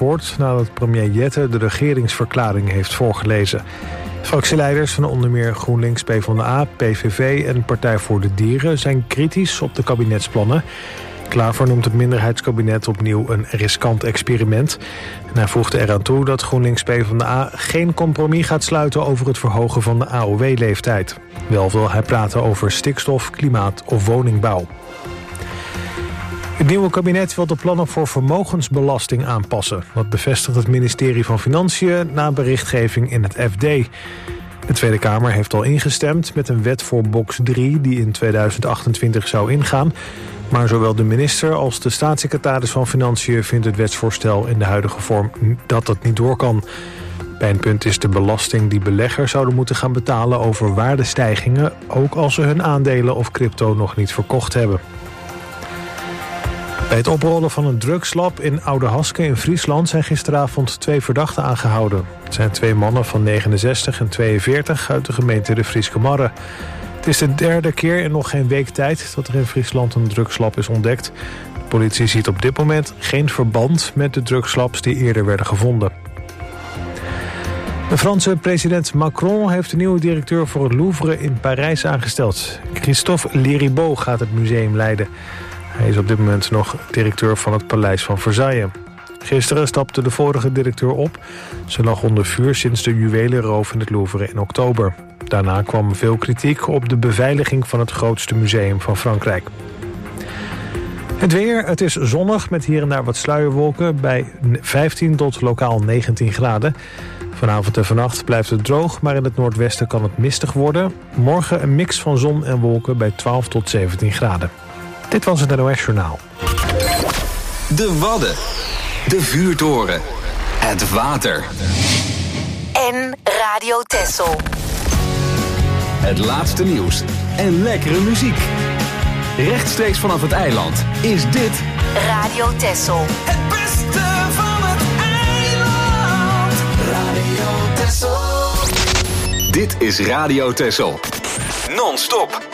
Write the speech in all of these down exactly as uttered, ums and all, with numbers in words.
woord nadat premier Jette de regeringsverklaring heeft voorgelezen. Fractieleiders van onder meer GroenLinks, PvdA, P V V en Partij voor de Dieren zijn kritisch op de kabinetsplannen. Klaver noemt het minderheidskabinet opnieuw een riskant experiment. En hij voegde eraan toe dat GroenLinks PvdA geen compromis gaat sluiten over het verhogen van de A O W-leeftijd. Wel wil hij praten over stikstof, klimaat of woningbouw. Het nieuwe kabinet wil de plannen voor vermogensbelasting aanpassen. Dat bevestigt het ministerie van Financiën na berichtgeving in het F D. De Tweede Kamer heeft al ingestemd met een wet voor box drie die in tweeduizend achtentwintig zou ingaan. Maar zowel de minister als de staatssecretaris van Financiën vindt het wetsvoorstel in de huidige vorm dat dat niet door kan. Pijnpunt is de belasting die beleggers zouden moeten gaan betalen over waardestijgingen, ook als ze hun aandelen of crypto nog niet verkocht hebben. Bij het oprollen van een drugslab in Oudehaske in Friesland zijn gisteravond twee verdachten aangehouden. Het zijn twee mannen van negenenzestig en tweeënveertig uit de gemeente de Frieske Marre. Het is de derde keer in nog geen week tijd dat er in Friesland een drugslab is ontdekt. De politie ziet op dit moment geen verband met de drugslabs die eerder werden gevonden. De Franse president Macron heeft de nieuwe directeur voor het Louvre in Parijs aangesteld. Christophe Leribaud gaat het museum leiden. Hij is op dit moment nog directeur van het Paleis van Versailles. Gisteren stapte de vorige directeur op. Ze lag onder vuur sinds de juwelenroof in het Louvre in oktober. Daarna kwam veel kritiek op de beveiliging van het grootste museum van Frankrijk. Het weer, het is zonnig met hier en daar wat sluierwolken bij vijftien tot lokaal negentien graden. Vanavond en vannacht blijft het droog, maar in het noordwesten kan het mistig worden. Morgen een mix van zon en wolken bij twaalf tot zeventien graden. Dit was het N O S-journaal. De Wadden. De vuurtoren. Het water. En Radio Texel. Het laatste nieuws en lekkere muziek. Rechtstreeks vanaf het eiland is dit Radio Texel. Het beste van het eiland. Radio Texel. Dit is Radio Texel. Non-stop.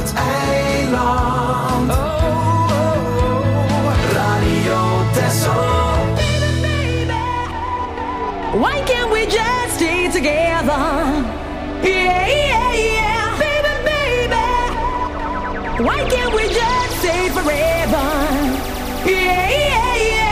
het eiland. Oh, oh, oh. Radio Texel. Baby, baby, why can't we just stay together? Yeah, yeah, yeah. Baby, baby, why can't we just stay forever? Yeah, yeah, yeah.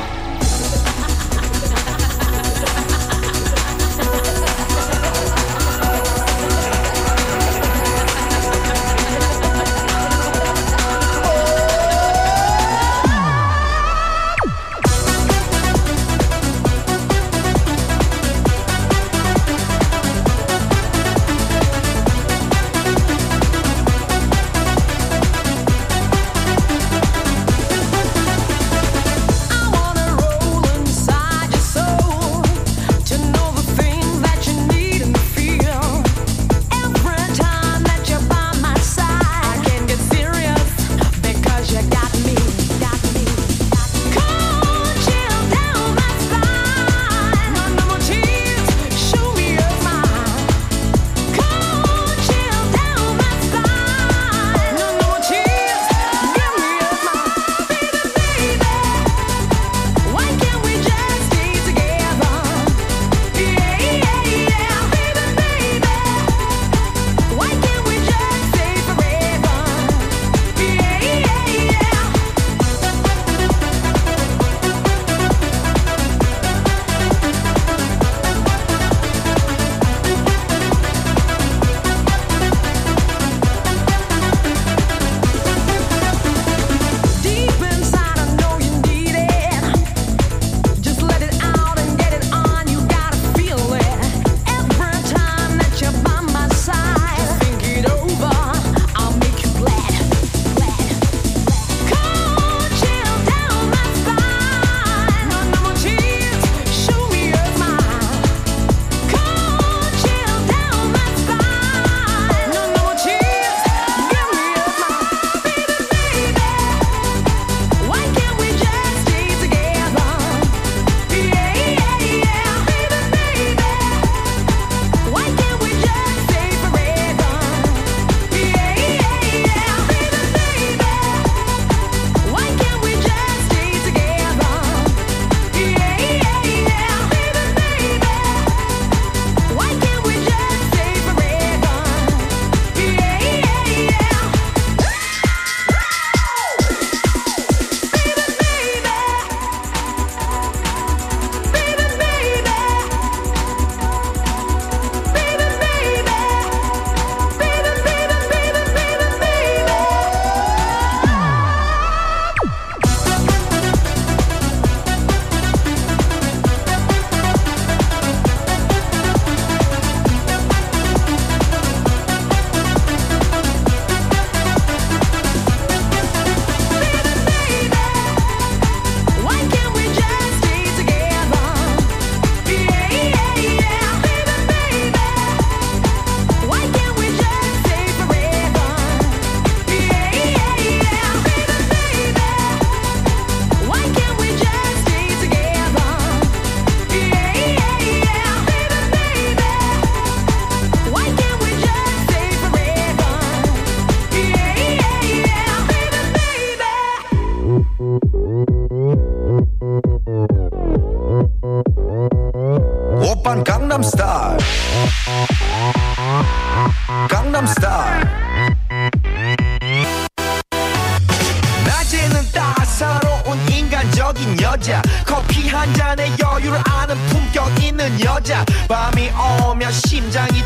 낮에는 따사로운 인간적인 여자, 커피 한 잔에 여유를 아는 품격 있는 여자, 밤이 오면 심장이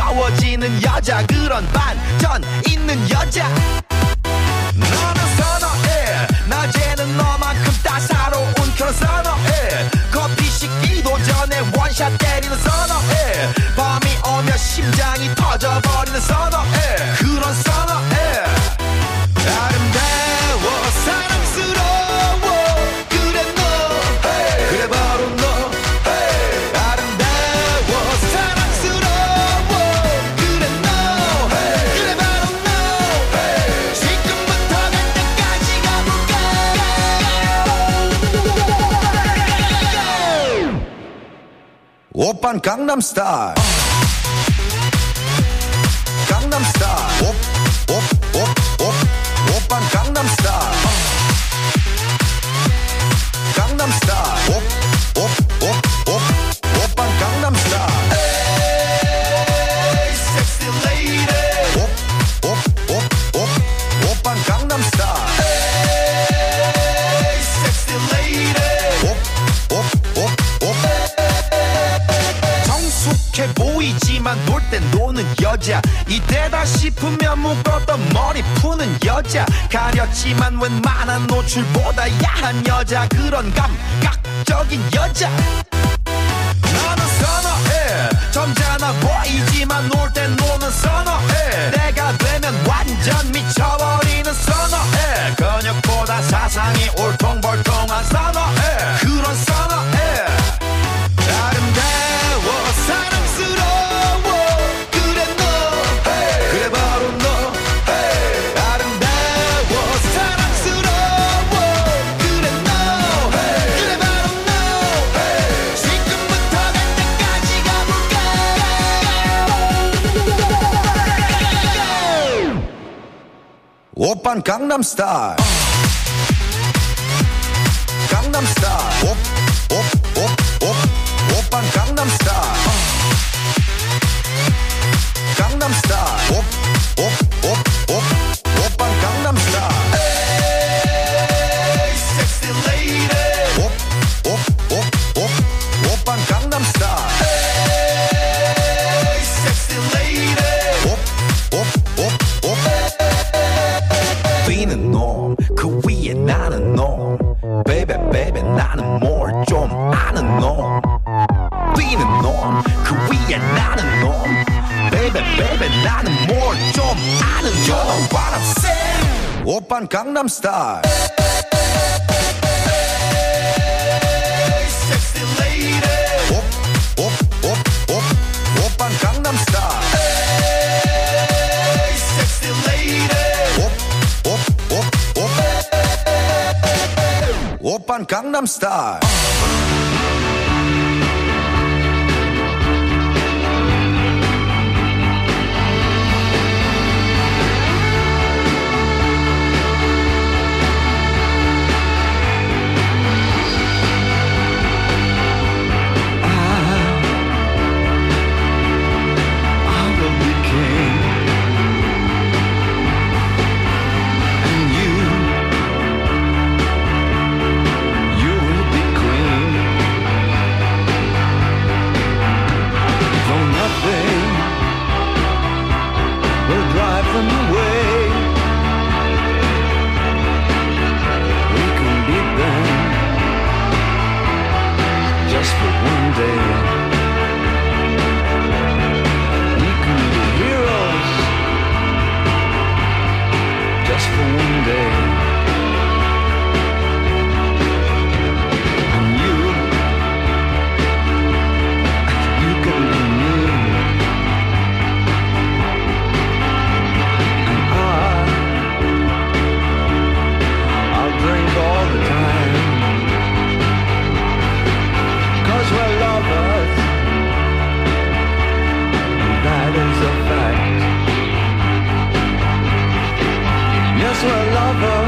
뜨거워지는 여자, 그런 반전 있는 여자. 너는 선호해, 낮에는 너만큼 따사로운 그런 선호해, 커피 식기도 전에 원샷 때리는 선호해, 밤이 오면 심장이 터져버리는 선호해, 그런 선호해. 아름다워 사랑스러워 그래 너 hey. 그래 바로 너 hey. 아름다워 사랑스러워 그래 너 hey. 그래 바로 너 hey. 지금부터 갈 때까지 가볼까. 오빤 강남스타일 강남스타일 옵옵옵 오빤 강남스타일 Hey sexy lady 옵옵옵옵 성숙해 보이지만 놀 땐 노는 여자 이때다 싶으면 묶었던 머리 푸는 여자 가렸지만 웬만한 노출보다 야한 여자 그런 감각적인 여자 나는 선어해 점잖아 보이지만 놀 땐 노는 선어해 내가 되면 완전 미쳐버리는 선어해 근육보다 사상이 울퉁불퉁한 선어해 그런 선어해 아름다워 사랑스러워 그래 너 hey. 그래 바로 너 hey. 아름다워 사랑스러워 그래 너 hey. 그래 바로 너 hey. 지금부터 갈 때까지 가볼까 오빤 강남스타일 강남스타일 옵옵옵옵 오빤 강남스타일 강남스타일 옵옵옵옵 오빤 강남스타일 Hey sexy lady 옵옵옵옵 오빤 강남스타일 Hey sexy lady 옵옵옵옵 뛰는 놈 그 위에 나는 놈 Baby baby 나는 뭘 좀 아는 놈 뛰는 놈 그 위에 나는 놈 Baby baby 나는 뭘 좀 아는 놈 You know what I'm saying 오빤 강남스타일 Hey sexy lady 옵옵옵옵 오빤 강남스타일 Hey sexy lady 옵옵옵옵 오빤 강남스타일 We're lovers.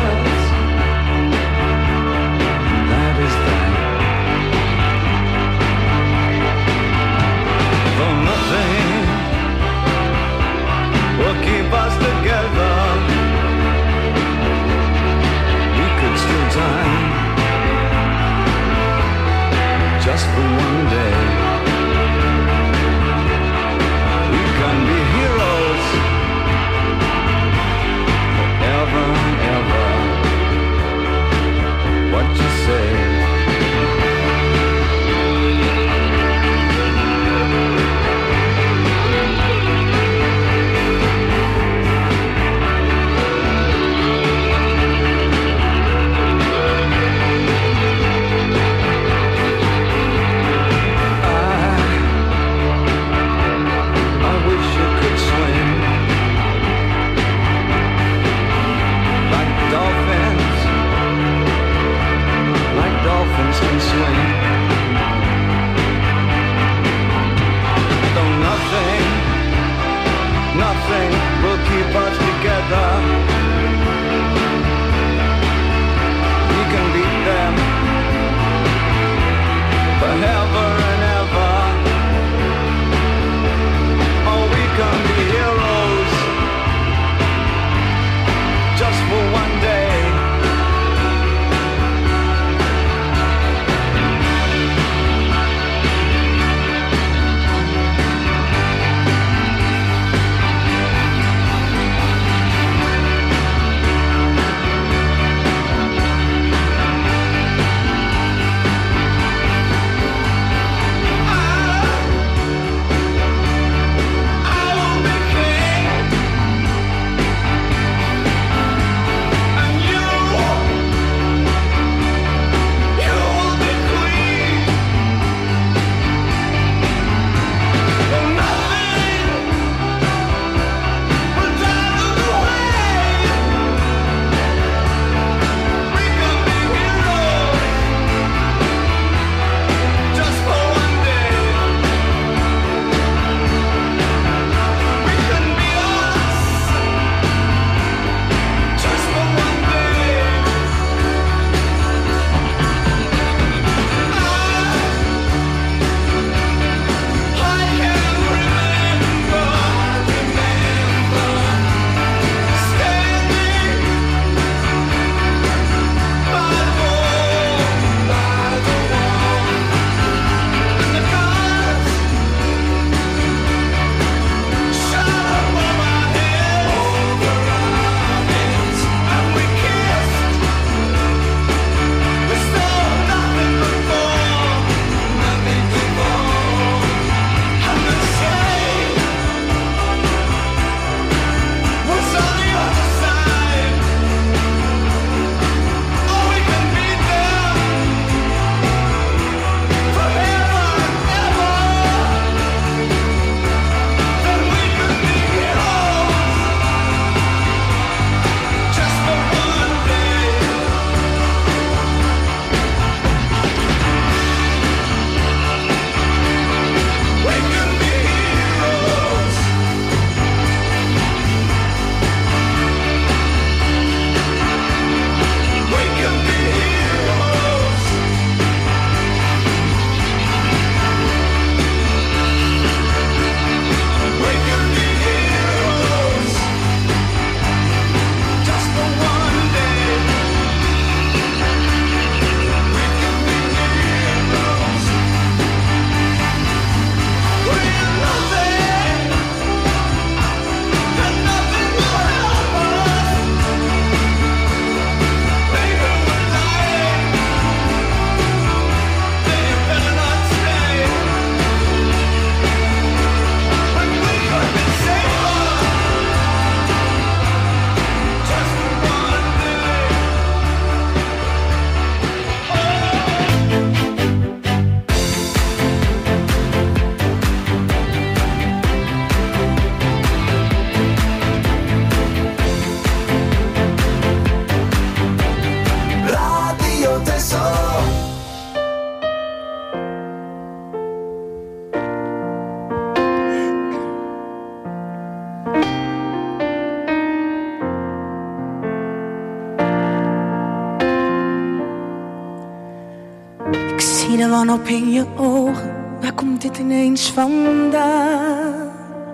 zie de wanhoop in je ogen. Waar komt dit ineens vandaan?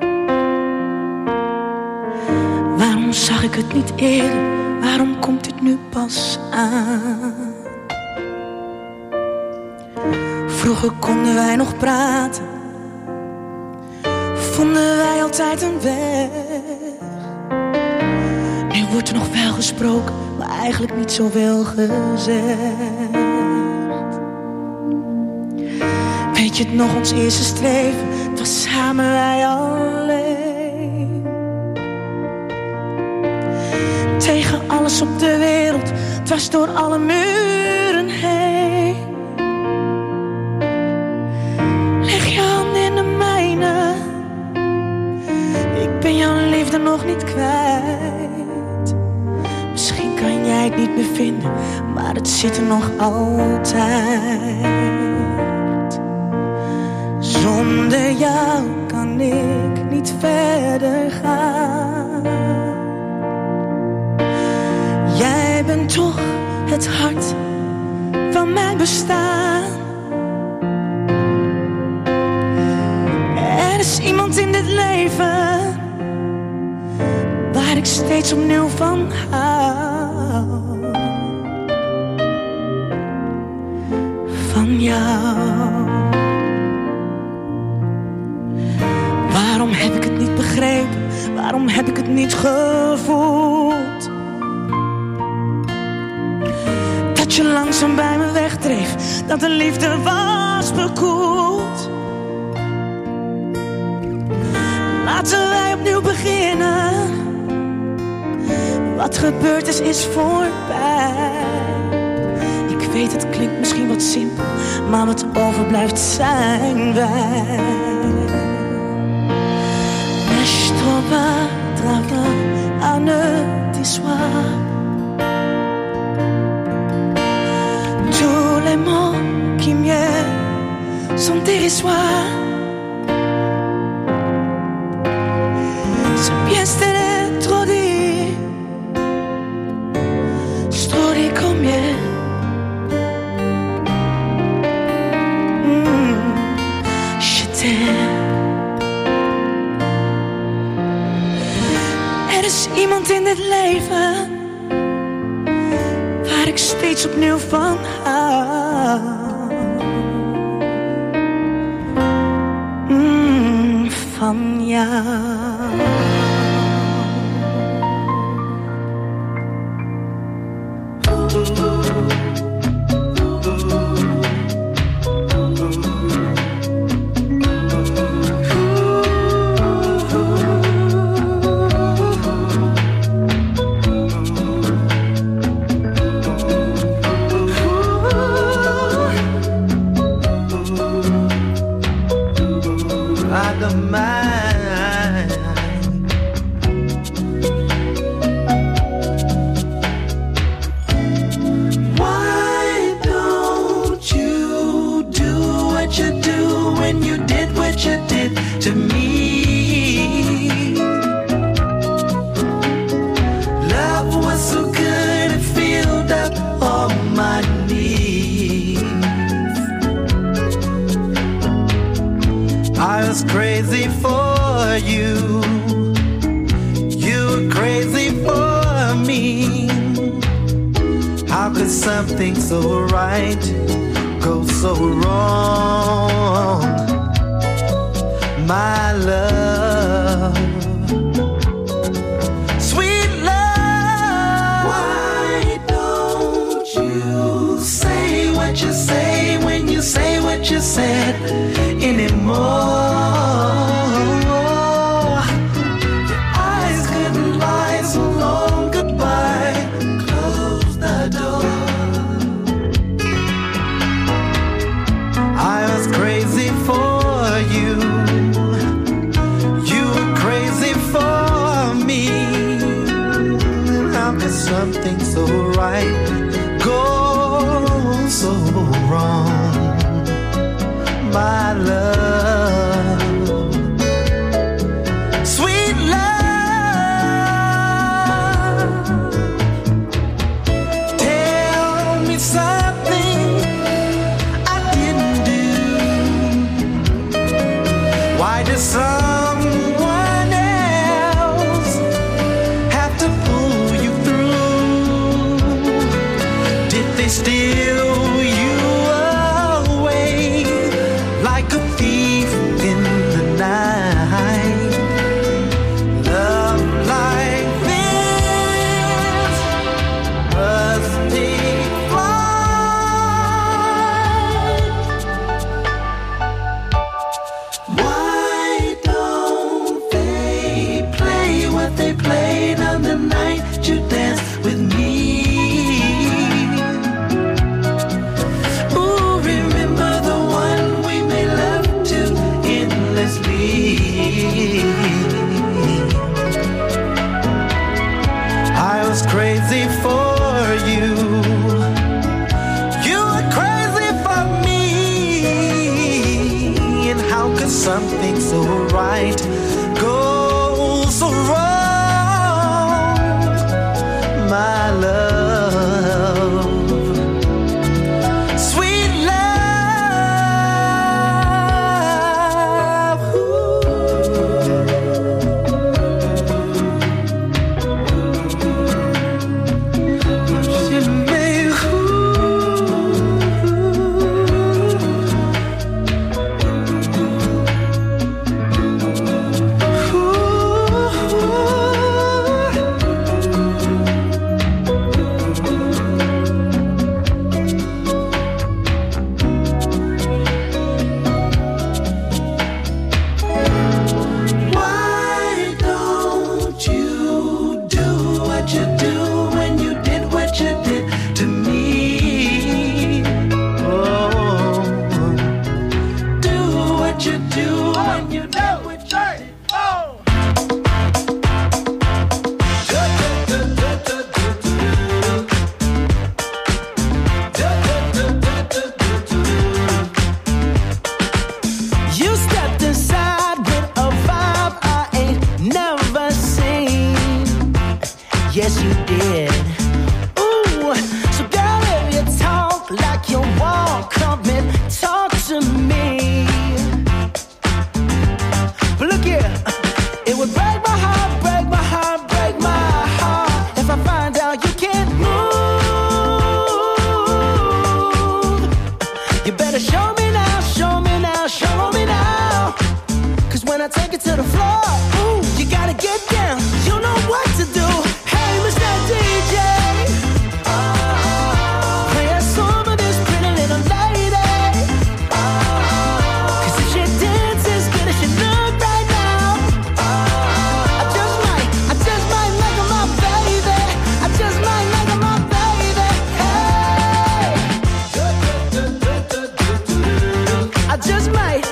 Waarom zag ik het niet eerder? Waarom komt dit nu pas aan? Vroeger konden wij nog praten, vonden wij altijd een weg. Nu wordt er nog wel gesproken, maar eigenlijk niet zoveel gezegd. Weet je het nog, ons eerste streven, het was samen wij alleen. Tegen alles op de wereld, dwars door alle muren heen. Leg je hand in de mijne, ik ben jouw liefde nog niet kwijt. Misschien kan jij het niet meer vinden, maar het zit er nog altijd. Zonder jou kan ik niet verder gaan. Jij bent toch het hart van mijn bestaan. Er is iemand in dit leven waar ik steeds opnieuw van hou. Van jou. Waarom heb ik het niet begrepen? Waarom heb ik het niet gevoeld? Dat je langzaam bij me wegdreef, dat de liefde was bekoeld. Laten wij opnieuw beginnen. Wat gebeurd is, is voorbij. Ik weet, het klinkt misschien wat simpel, maar wat overblijft zijn wij. Je trouve travail à ne t'issoir. Tous les mots qui mieux sont dérisoires. C'est bien c'était trop dit, c'est trop dit combien. Mm, je t'aime. Er is iemand in dit leven waar ik steeds opnieuw van hou. Mm, van jou. Something so right goes so wrong, my love, sweet love. Why don't you say what you say when you say what you said anymore? Your eyes couldn't lie so long, goodbye, close the door. Crazy for you, you were crazy for me. How could something so right go so wrong, my love, sweet love? Tell me something I did steal you away like a thief in the night. Love like this must take flight. Why don't they play what they played on the night you danced with me? Ooh, remember the one we made love to endlessly. I was crazy for you. You were crazy for me. And how could something so right go so wrong, my love? Sweet love. She made Why don't you do what you do when you did what you did to me? Oh, do what you do when you did what you did. You stepped inside with a vibe I ain't never seen. Yes, you did. Ooh, so girl, if you talk like you walk, come and talk to me. But look here, it would break my heart, break my heart, break my heart if I find out you can't move. You better show me now, show me now, show me now. Cause when I take it to the floor, ooh, you gotta get down. You know what to do. Hey, Mister D J, play a song of this pretty little lady. Cause if she dances as good as she look right now, I just might, I just might like her, my baby. I just might like her, my baby. Hey, I just might.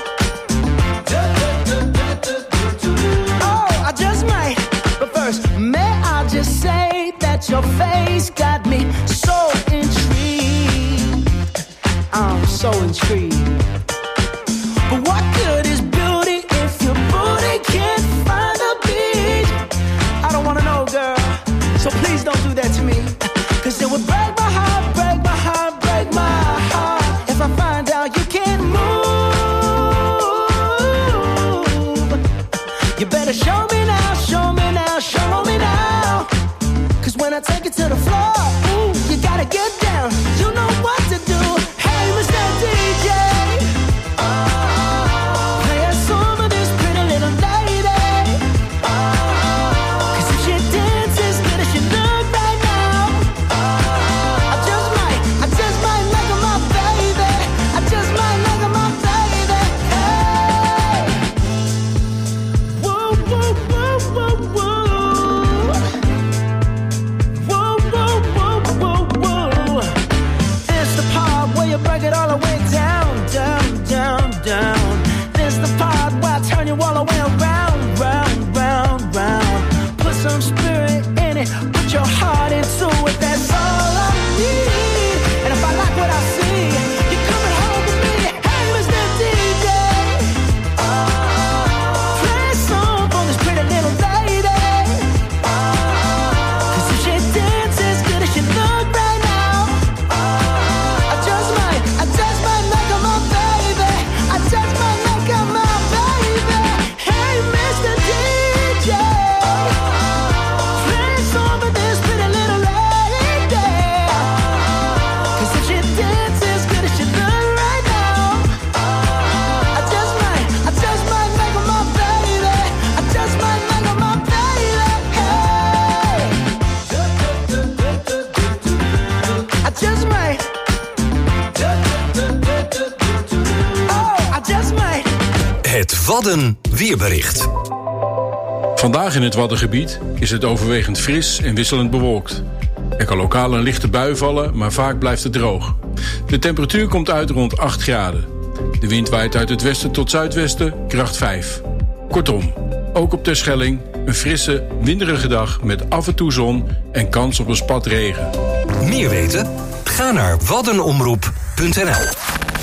Oh, I just might. But first, may I just say that your face got me so intrigued. I'm so intrigued. But what good is beauty if your booty can't find a beat? I don't wanna know, girl. So please don't do that to me. Cause it would break my heart, break my heart, break my heart if I find out you can't move. You better show me now, show me now, show me now. Cause when I take it to the floor, ooh, you gotta get down. You know what to do. Hey, Mister D J, play a song of this pretty little lady. Cause if she dances as good as she look right now, I just might, I just might like her, my baby. I just might like her, my baby. Hey, whoa, whoa, whoa, whoa, whoa. Whoa, whoa, whoa, whoa, whoa. This the part where you break it all the way down, down, down, down. This the part where I turn you all the way around, round, round, round. Put some spirit in it, put your heart into it. That's all I need. And if I like what I see, you're coming home with me. Hey, Mister D J, play a song for this pretty little lady. Cause if she dances as good as she look right now, I just might, I just might like her, my baby. I just might like her, my baby. Hey, Mister D J, play a song for this pretty little lady. Cause if Wadden weerbericht. Vandaag in het Waddengebied is het overwegend fris en wisselend bewolkt. Er kan lokaal een lichte bui vallen, maar vaak blijft het droog. De temperatuur komt uit rond acht graden. De wind waait uit het westen tot zuidwesten, kracht vijf. Kortom, ook op Terschelling een frisse, winderige dag met af en toe zon en kans op een spat regen. Meer weten? Ga naar waddenomroep punt n l.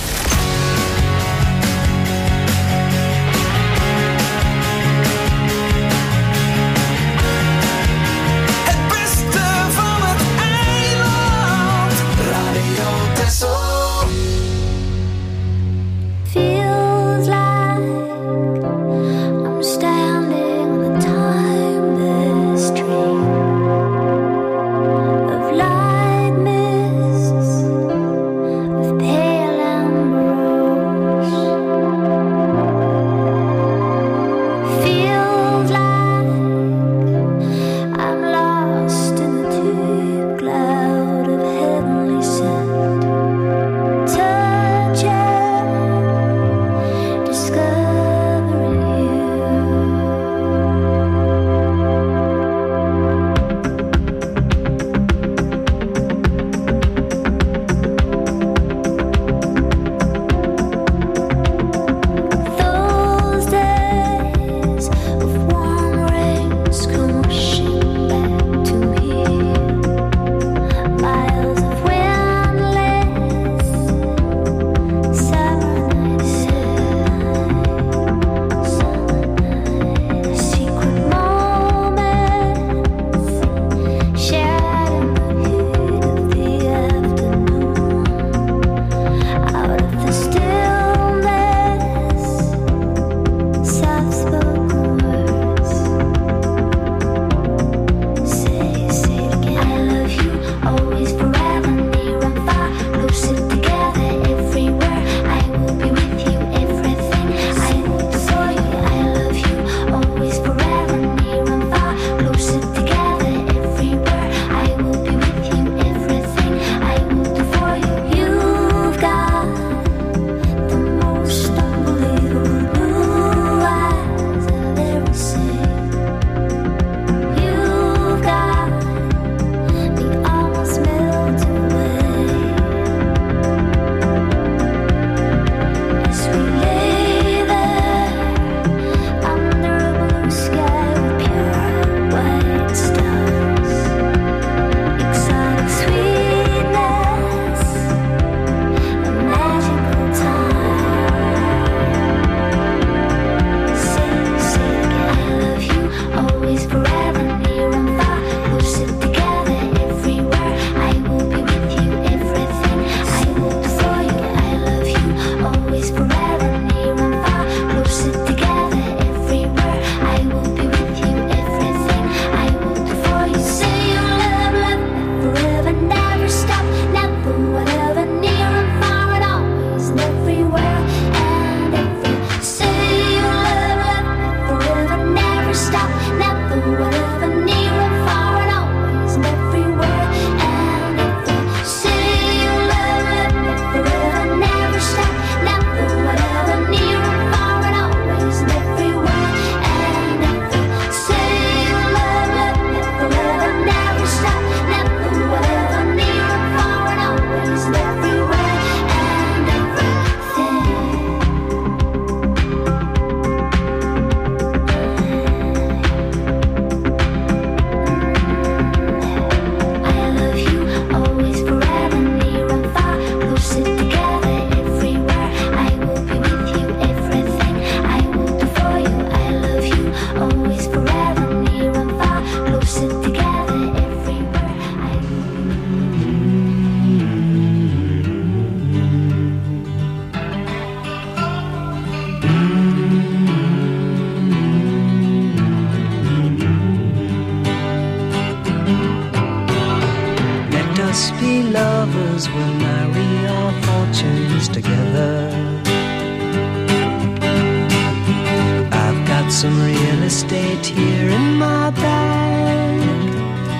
lovers will marry our fortunes together. I've got some real estate here in my bag,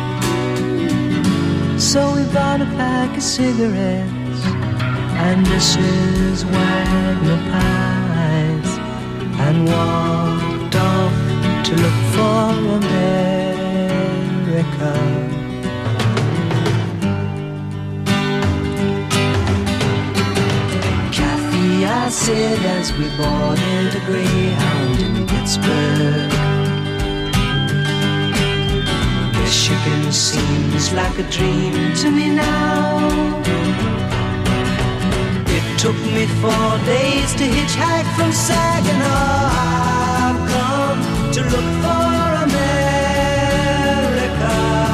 so we bought a pack of cigarettes and Missus Wagner pies. and walked off to look for America. Kathy, I said as we boarded a Greyhound in Pittsburgh, Michigan seems like a dream to me now. It took me four days to hitchhike from Saginaw. I've come to look for America.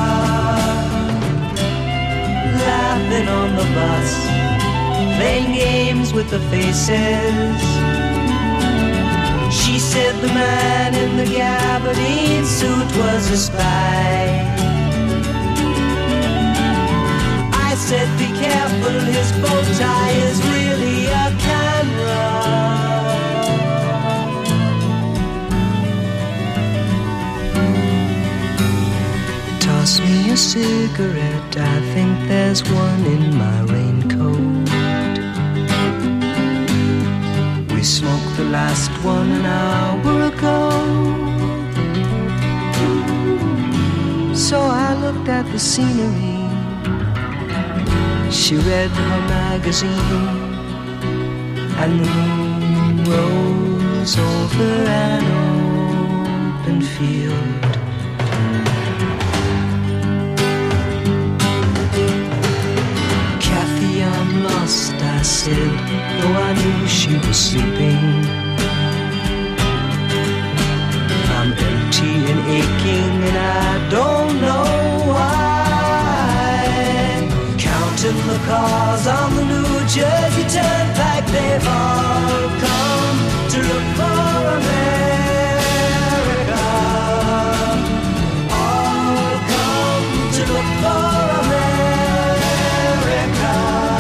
Laughing on the bus, playing games with the faces. She said the man in the gabardine suit was a spy. I said be careful, his bow tie is really a camera. Toss me a cigarette, I think there's one in my raincoat. We smoked the last one an hour ago. So I looked at the scenery. She read her magazine, and the moon rose over an open field. Kathy, I'm lost, I said, though I knew she was sleeping. I'm empty and aching, and I don't know why. Counting the cars on the New Jersey Turnpike, they've all come to look for America. All come to look for America.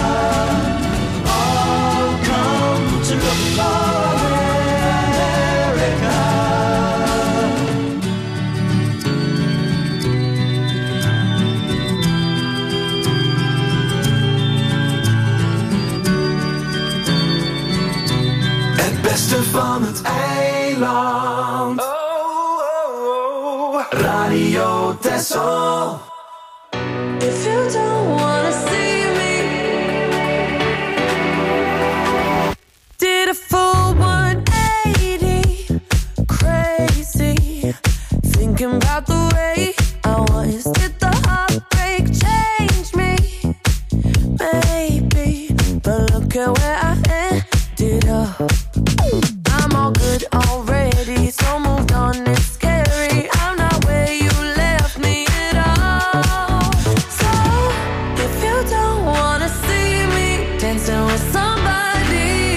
All come to look for America. Beste van het eiland. Oh, oh, oh. Radio Texel. If you don't wanna see me, did a full one eighty, crazy, thinking about the way I was. Did the heartbreak change me? Maybe, but look at where I ended up. I'm all good already, so moved on, it's scary. I'm not where you left me at all. So, if you don't wanna see me dancing with somebody,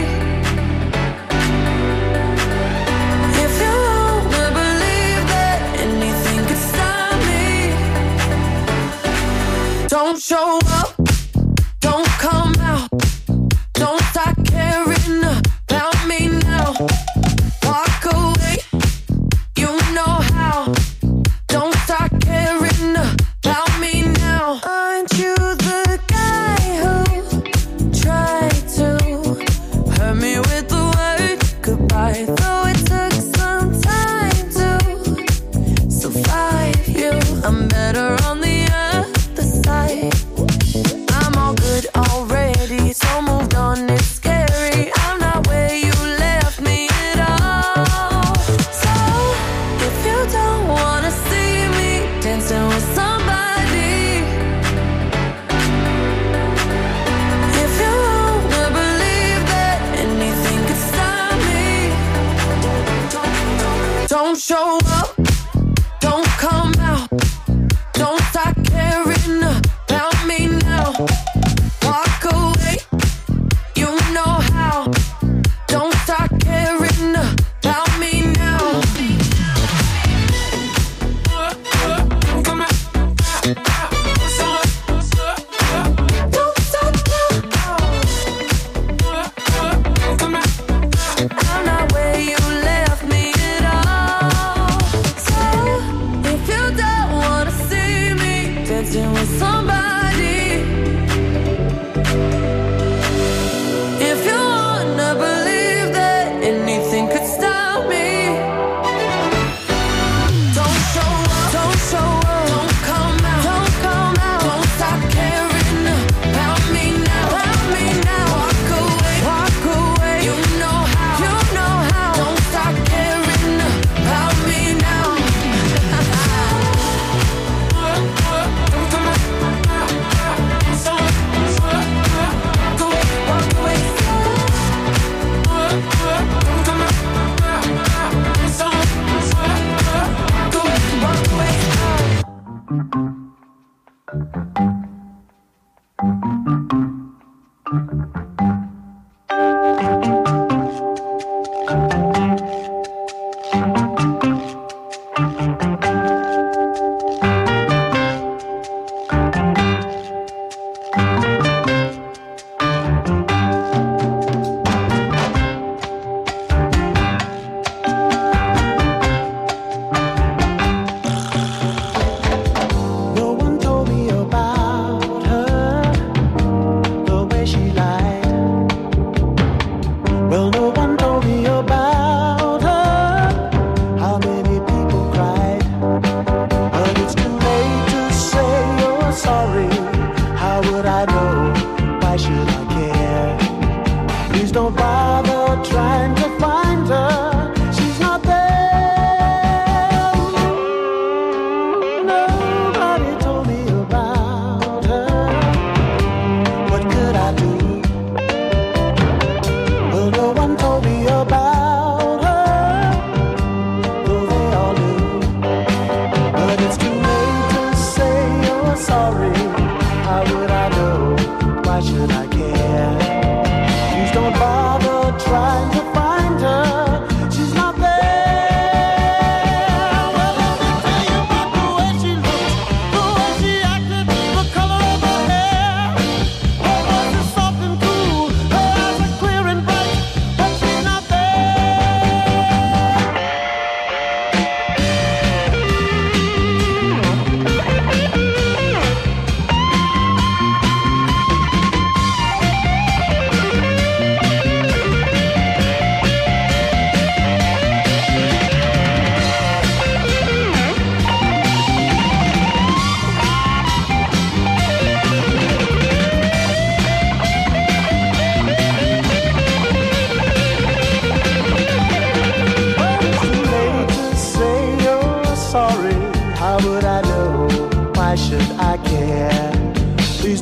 if you wanna believe that anything could stop me, don't show up, don't come out, don't start caring about me now. Walk away, you know how. Don't start caring about me now. Aren't you the guy who tried to hurt me with the word goodbye? Though it took some time to survive you, I'm better on the other side. I'm all good already, so moved on, it's scary. I'm not where you left me at all. So, if you don't wanna see me dancing with somebody, if you wanna believe that anything could stop me, don't show up, don't come out, don't start caring about me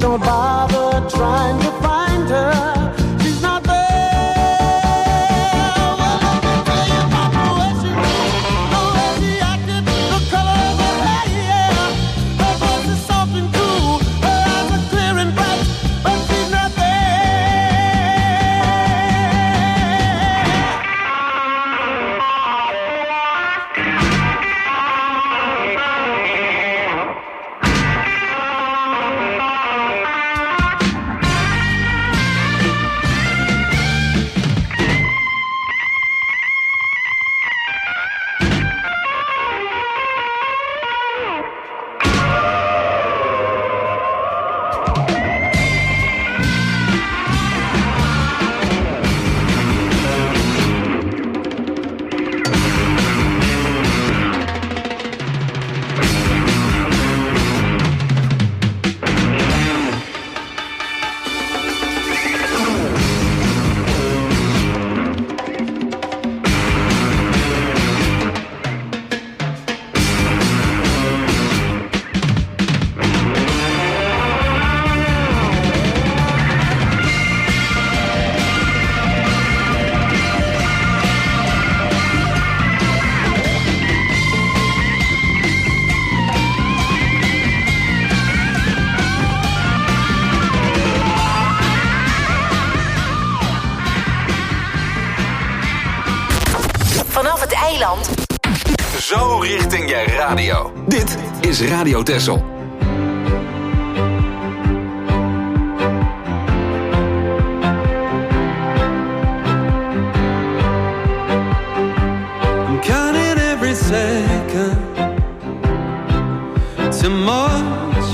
don't bother trying to find her. She's not there. Well, let me tell you about the way she moved, the way she acted, the color of her hair, yeah. Her voice is soft and cool, her eyes are clear and bright, but she's not there. Vanaf het eiland. Zo richting je radio. Dit is Radio Texel. I'm counting every second to March,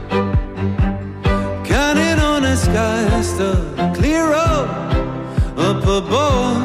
counting on the skies to clear up up above.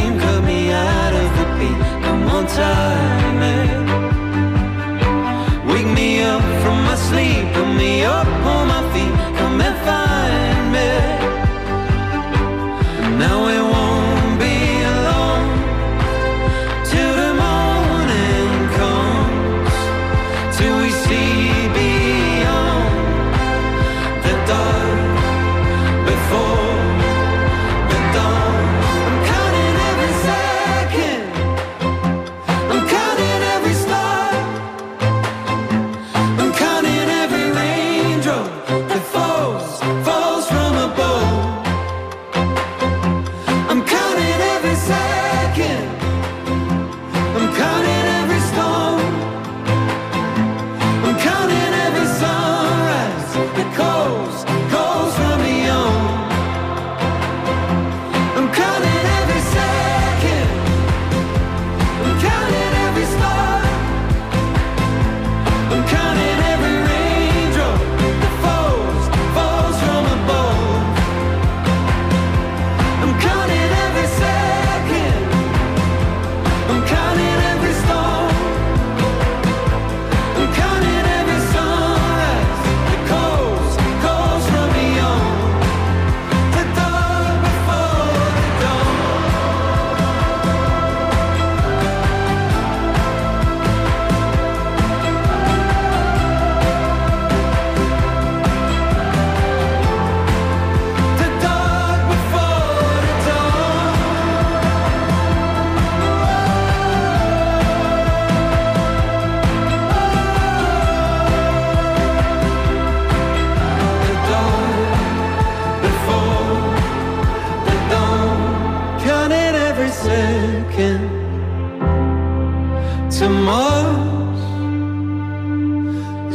time.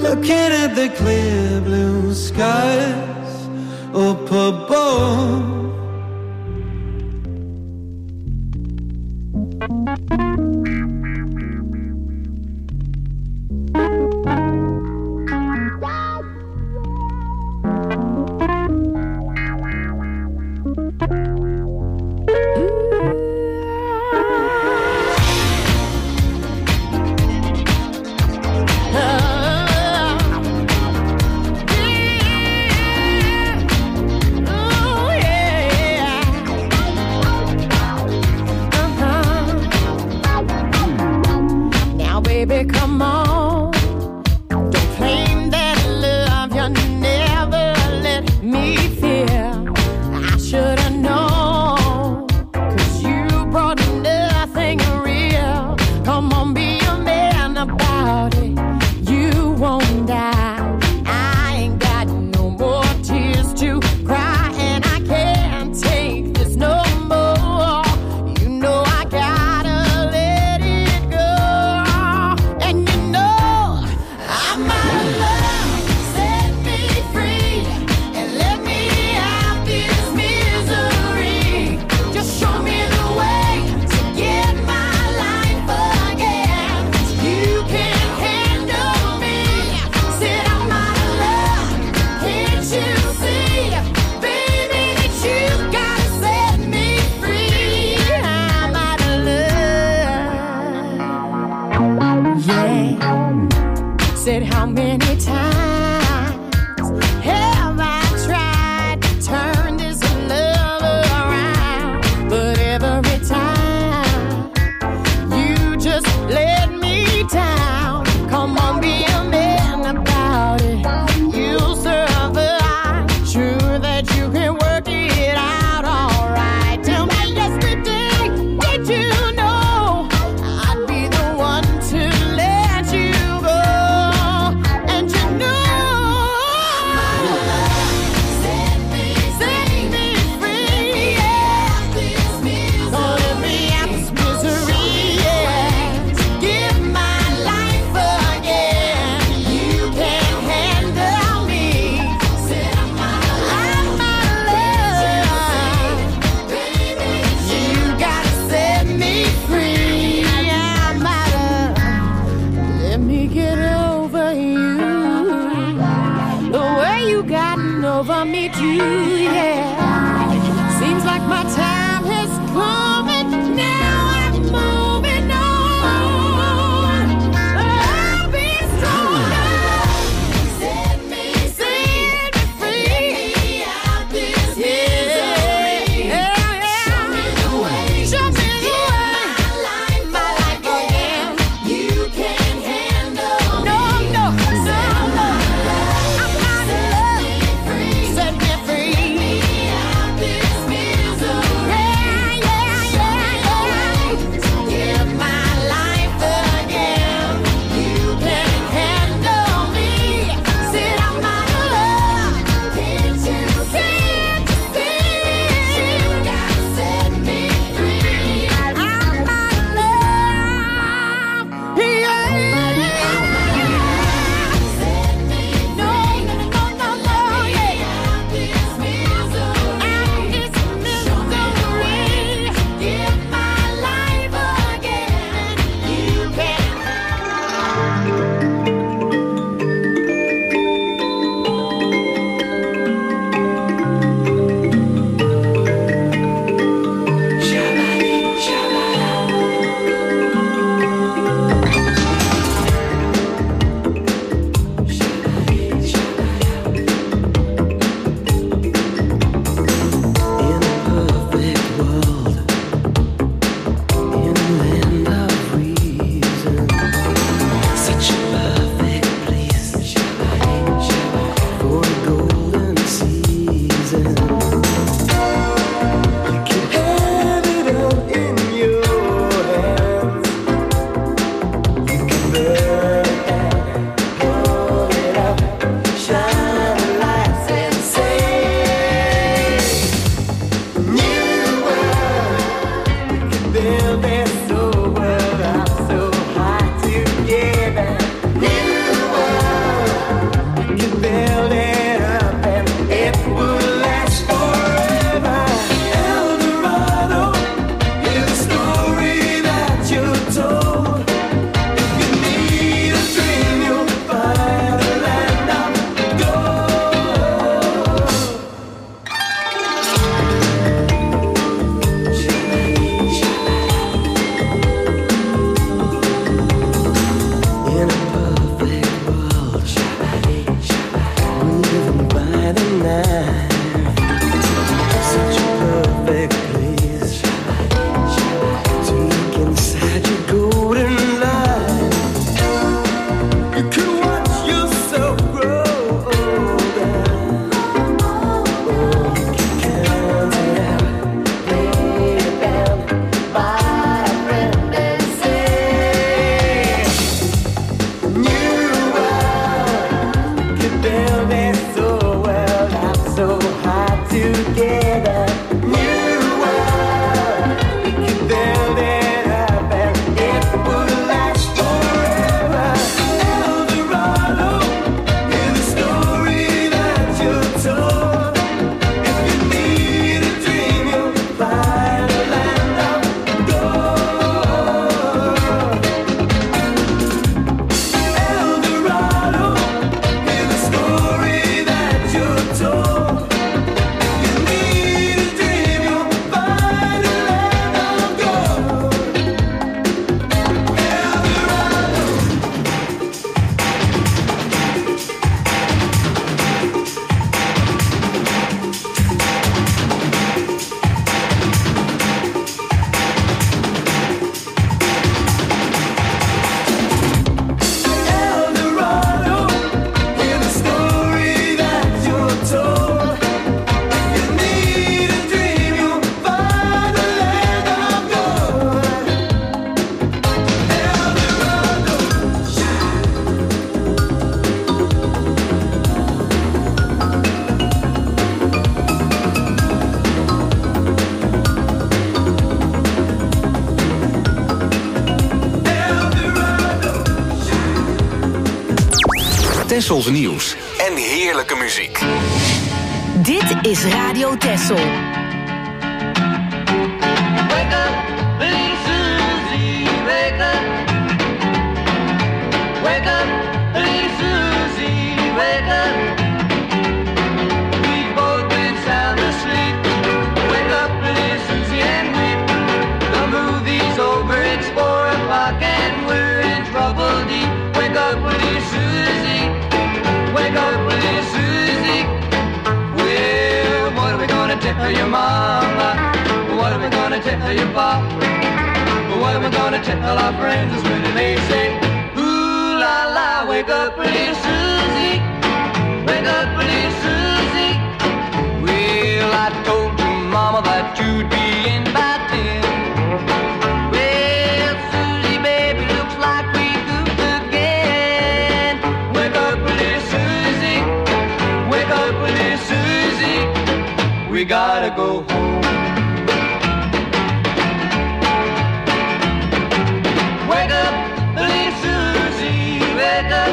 looking at the clear blue skies up above. Set me free. Tessels nieuws en heerlijke muziek. Dit is Radio Tessel. Wake up, little Susie, wake up. Wake up, little Susie, wake up. We've both been sound asleep. Wake up, little Susie, and weep. The movie's over, it's four o'clock, and we're in trouble deep. Wake up, little Susie. Wake up, little Susie. Well, what are we gonna tell your mama? What are we gonna tell your pop? What are we gonna tell our friends when they say, ooh la la, wake up, little Susie. Wake up, little Susie. Well, I told your mama that you'd be in by ten. Well, Susie, baby, looks like we goofed again. Wake up, little Susie. Wake up, little Susie. We gotta go home. Wake up, little Susie, wake up.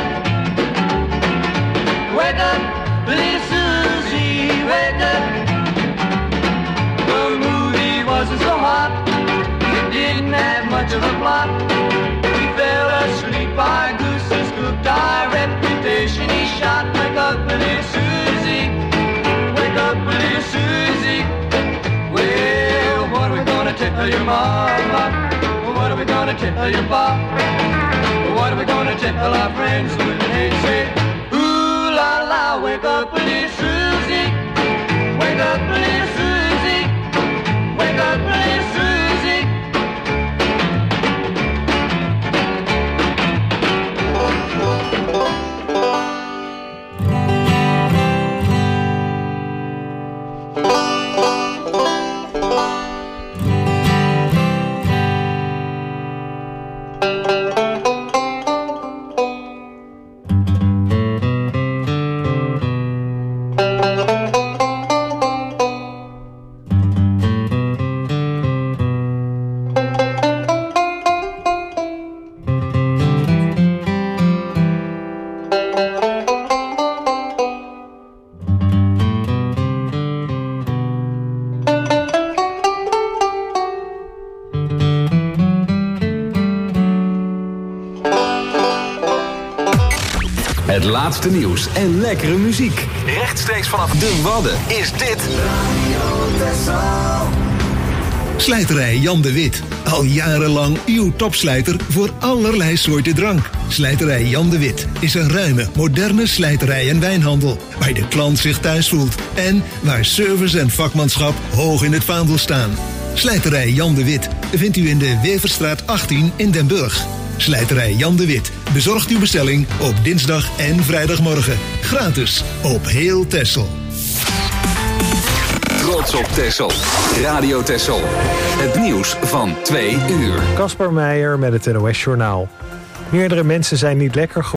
Wake up, little Susie, wake up. The movie wasn't so hot, it didn't have much of a plot. We fell asleep, our gooses cooked, our reputation he shot. Wake up, little Susie, wake up, little Susie. Well, what are we gonna tell your mama? What are we gonna tell your pop? What are we gonna tell our friends when they say, ooh la la, wake up, little Susie. Wake up, little Susie. Wake up, little Susie. Het laatste nieuws en lekkere muziek. Rechtstreeks vanaf de Wadden is dit Slijterij Jan de Wit. Al jarenlang uw topslijter voor allerlei soorten drank. Slijterij Jan de Wit is een ruime, moderne slijterij en wijnhandel. Waar de klant zich thuis voelt. En waar service en vakmanschap hoog in het vaandel staan. Slijterij Jan de Wit vindt u in de Weverstraat achttien in Den Burg. Slijterij Jan de Wit bezorgt uw bestelling op dinsdag en vrijdagmorgen. Gratis op heel Texel. Trots op Texel. Radio Texel. Het nieuws van twee uur. Kasper Meijer met het N O S Journaal. Meerdere mensen zijn niet lekker geworden.